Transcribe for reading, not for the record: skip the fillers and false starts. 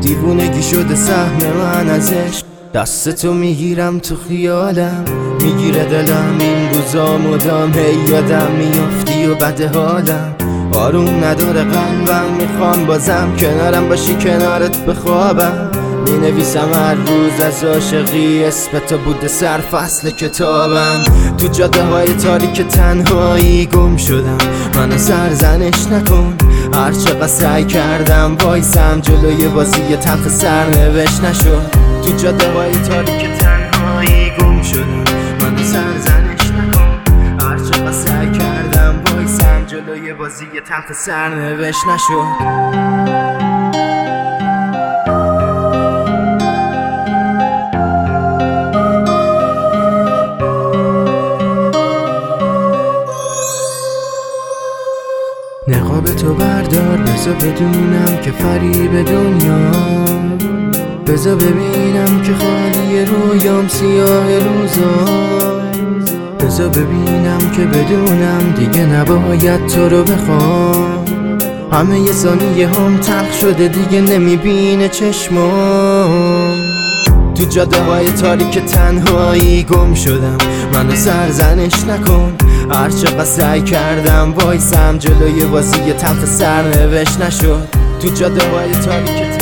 دیوونگی شده سهم من ازش. دستتو میگیرم تو خیالم، میگیره دلم این روزا مدام، هی یادم میافتی و بد حالم. آروم نداره قلبم، میخوام بازم کنارم باشی، کنارت بخوابم. مینویسم هر روز از عاشقی، اسم تو بوده سر فصل کتابم. تو جاده های تاریک تنهایی گم شدم، منو سرزنش نکن. هر چقدر سعی کردم وایسم جلوی بازی تلخ سرنوشت نشد. تو جاده های تاریک تنهایی گم شدم، منو سرزنش نکن. هر چقدر سعی کردم وایسم جلوی بازی تلخ سرنوشت نشد. نقاب تو بردار، بذار بدونم که فریب دنیا، بذار ببینم که خالی رویام سیاه روزا، بذار ببینم که بدونم دیگه نباید تو رو بخوام. همه یه ثانیه هم تلخ شده دیگه نمیبینه چشمام. تو جاده های تاریک تنهایی گم شدم، منو سرزنش نکن. هر چقدر سعی کردم وایسم جلوی بازی تلخ سرنوشت نشد. تو جاده های تاریک